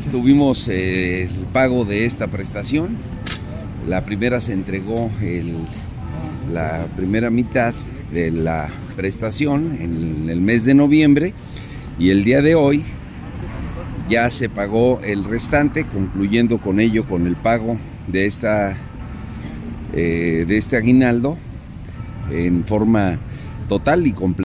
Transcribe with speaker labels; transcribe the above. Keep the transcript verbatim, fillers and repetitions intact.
Speaker 1: tuvimos eh, el pago de esta prestación. La primera se entregó el, la primera mitad de la prestación en el mes de noviembre y el día de hoy ya se pagó el restante, concluyendo con ello con el pago de esta eh, de este aguinaldo en forma total y completa.